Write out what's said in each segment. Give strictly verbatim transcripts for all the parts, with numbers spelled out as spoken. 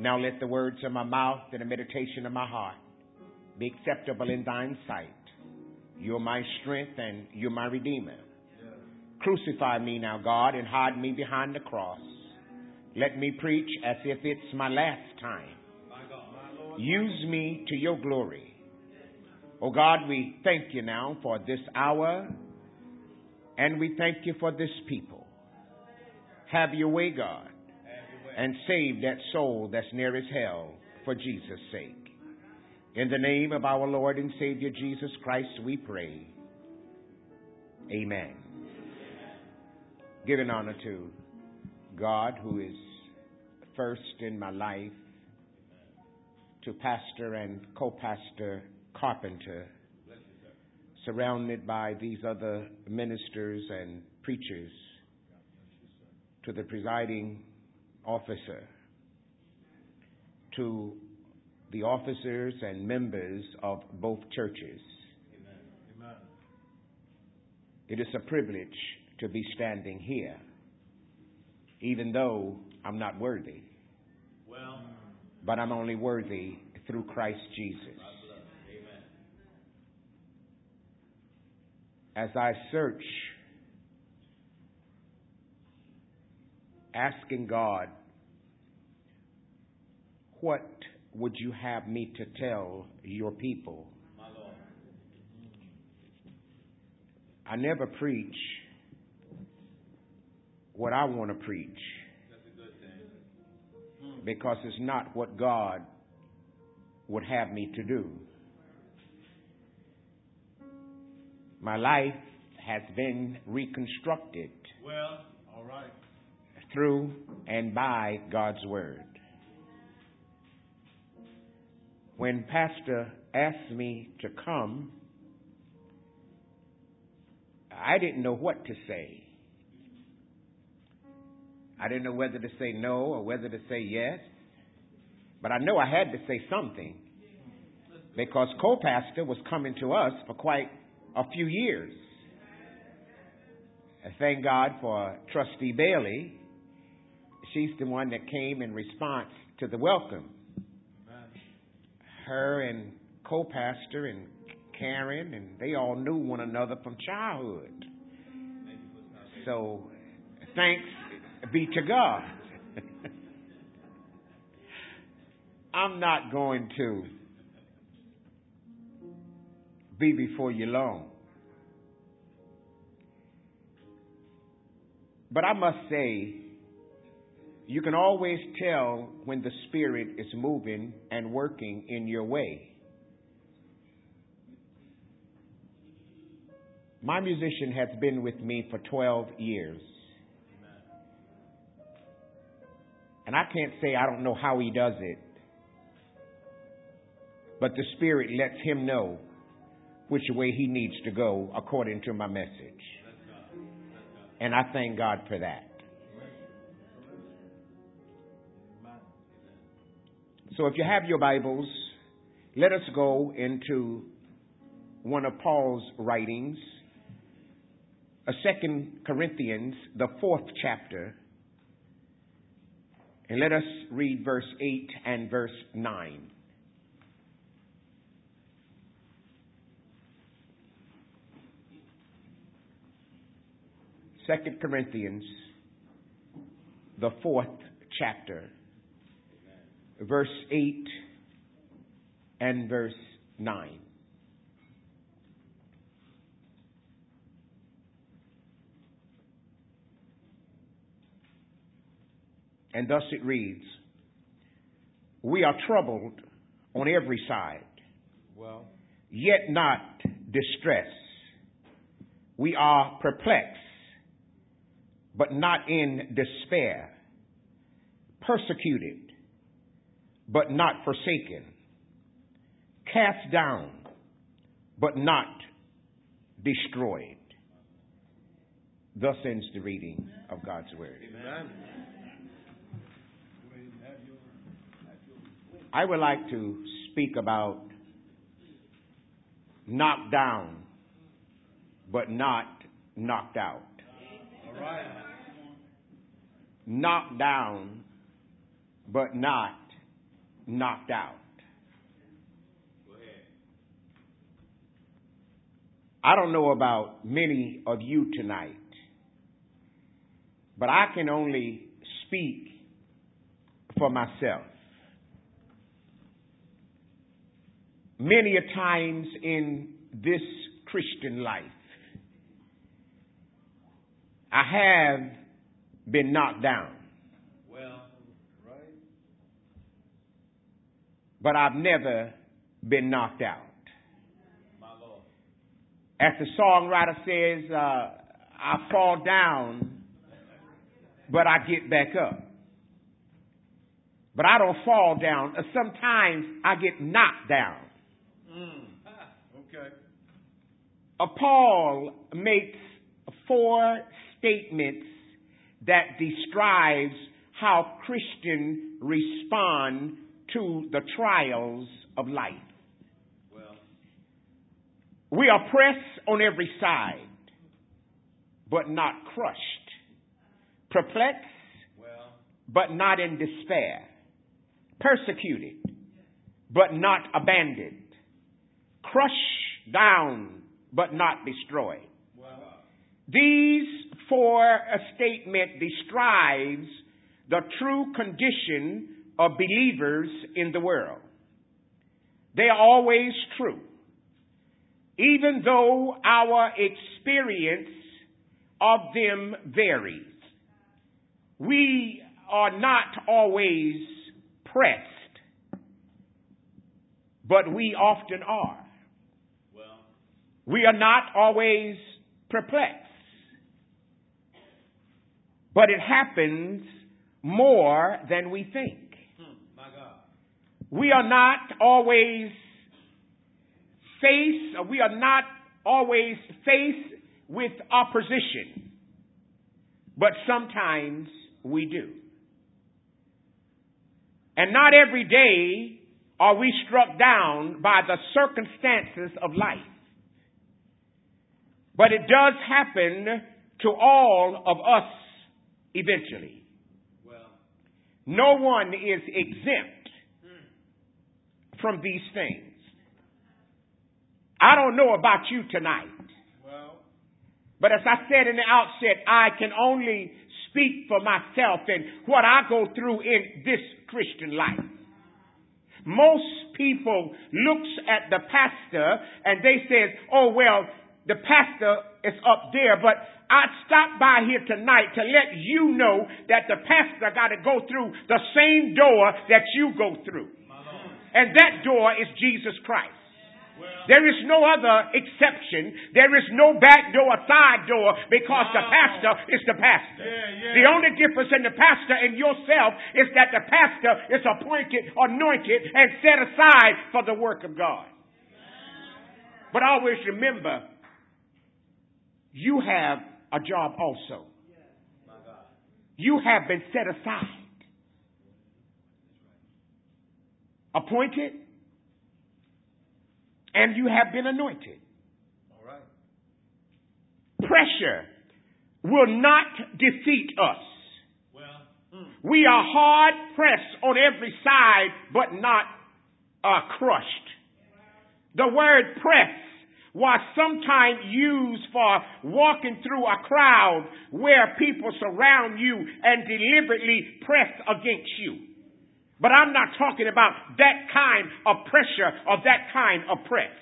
Now let the words of my mouth and the meditation of my heart be acceptable in thine sight. You're my strength and you're my redeemer. Crucify me now, God, and hide me behind the cross. Let me preach as if it's my last time. Use me to your glory. Oh God, we thank you now for this hour, and we thank you for this people. Have your way, God, and save that soul that's near as hell for Jesus' sake. In the name of our Lord and Savior Jesus Christ, we pray. Amen. Giving honor to God, who is first in my life, to Pastor and co-pastor Carpenter, surrounded by these other ministers and preachers, to the presiding officer, to the officers and members of both churches. Amen. It is a privilege to be standing here, even though I'm not worthy. Well, but I'm only worthy through Christ Jesus. Amen. As I search, asking God, what would you have me to tell your people? My Lord. I never preach what I want to preach. That's a good thing. Because it's not what God would have me to do. My life has been reconstructed. Well, all right. Through and by God's Word. When Pastor asked me to come, I didn't know what to say. I didn't know whether to say no or whether to say yes. But I know I had to say something, because co-pastor was coming to us for quite a few years. I thank God for Trustee Bailey. She's the one that came in response to the welcome. Her and co-pastor and Karen, and they all knew one another from childhood. So thanks be to God. I'm not going to be before you long. But I must say, you can always tell when the Spirit is moving and working in your way. My musician has been with me for twelve years. And I can't say I don't know how he does it. But the Spirit lets him know which way he needs to go according to my message. And I thank God for that. So if you have your Bibles, let us go into one of Paul's writings, a Second Corinthians, the fourth chapter, and let us read verse eight and verse nine. Second Corinthians, the fourth chapter, verse eight and verse nine. And thus it reads, we are troubled on every side, well, yet not distressed. We are perplexed, but not in despair. Persecuted, but not forsaken. Cast down, but not destroyed. Thus ends the reading of God's Word. Amen. I would like to speak about knocked down, but not knocked out. All right. Knocked down, but not knocked out. I don't know about many of you tonight, but I can only speak for myself. Many a times in this Christian life, I have been knocked down. Well, right. But I've never been knocked out. My Lord. As the songwriter says, uh, I fall down, but I get back up. But I don't fall down. Sometimes I get knocked down. Mm. Okay. Uh, Paul makes four statements that describes how Christians respond to the trials of life. Well, we are pressed on every side, but not crushed. Perplexed, well, but not in despair. Persecuted, but not abandoned. Crushed down, but not destroyed. well. These four statements describes the true condition of believers in the world. They are always true. Even though our experience of them varies, we are not always pressed, but we often are. Well, we are not always perplexed, but it happens more than we think. hmm, my God. We are not always faced, we are not always faced with opposition, but sometimes we do. And not every day are we struck down by the circumstances of life. But it does happen to all of us eventually. Well, no one is exempt from these things. I don't know about you tonight. well, But as I said in the outset, I can only speak for myself and what I go through in this Christian life. Most people looks at the pastor and they says, oh, well, the pastor is up there, but I stopped by here tonight to let you know that the pastor got to go through the same door that you go through. And that door is Jesus Christ. well. There is no other exception. There is no back door, side door, because the pastor is the pastor. Yeah, yeah. The only difference in the pastor and yourself is that the pastor is appointed, anointed, and set aside for the work of God. But always remember, you have a job also. My God. You have been set aside, appointed, and you have been anointed. All right. Pressure will not defeat us. Well, hmm. We are hard pressed on every side, but not uh, crushed. The word press was sometimes used for walking through a crowd where people surround you and deliberately press against you. But I'm not talking about that kind of pressure or that kind of press.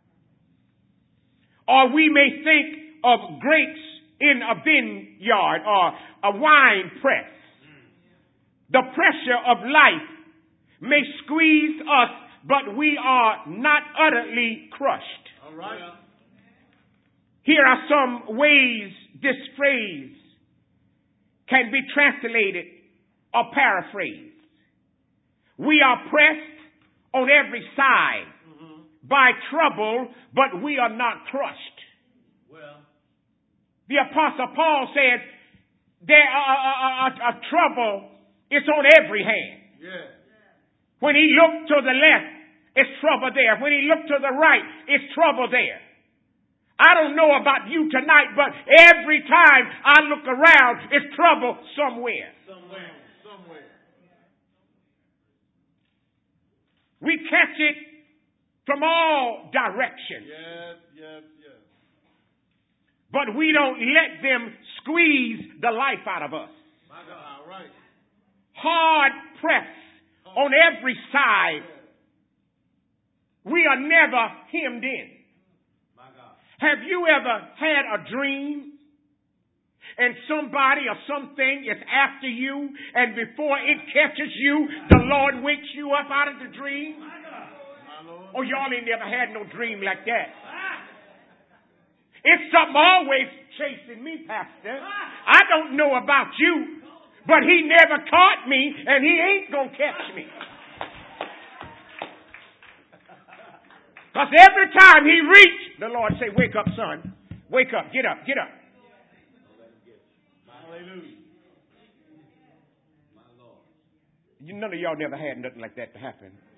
Or we may think of grapes in a vineyard or a wine press. The pressure of life may squeeze us, but we are not utterly crushed. All right. Here are some ways this phrase can be translated or paraphrased. We are pressed on every side Mm-hmm. by trouble, but we are not crushed. Well, The Apostle Paul says there are a, a, a trouble is on every hand. yeah. When he looked to the left, it's trouble there. When he looked to the right, it's trouble there. I don't know about you tonight, but every time I look around, it's trouble somewhere. Somewhere. Somewhere. We catch it from all directions. Yes, yes, yes. But we don't let them squeeze the life out of us. My God. All right. Hard pressed on every side. We are never hemmed in. My God. Have you ever had a dream and somebody or something is after you, and before it catches you, the Lord wakes you up out of the dream? My God. My Lord. Oh, y'all ain't never had no dream like that. It's something always chasing me, Pastor. I don't know about you, but he never caught me, and he ain't going to catch me. Because every time he reached, the Lord say, wake up, son. Wake up. Get up. Get up. Hallelujah. None of y'all never had nothing like that to happen.